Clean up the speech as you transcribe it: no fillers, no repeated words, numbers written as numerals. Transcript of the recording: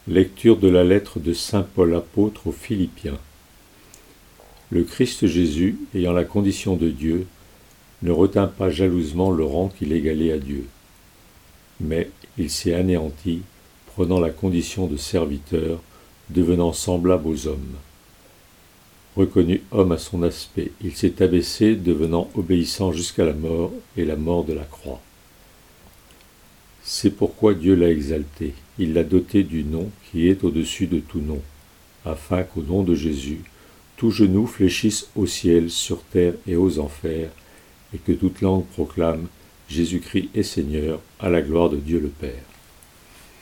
Lecture de la lettre de saint Paul apôtre aux Philippiens. Le Christ Jésus, ayant la condition de Dieu, ne retint pas jalousement le rang qu'il égalait à Dieu. Mais il s'est anéanti, prenant la condition de serviteur, devenant semblable aux hommes. Reconnu homme à son aspect, il s'est abaissé, devenant obéissant jusqu'à la mort et la mort de la croix. C'est pourquoi Dieu l'a exalté, il l'a doté du nom qui est au-dessus de tout nom, afin qu'au nom de Jésus, tout genou fléchisse au ciel, sur terre et aux enfers, et que toute langue proclame Jésus-Christ est Seigneur, à la gloire de Dieu le Père.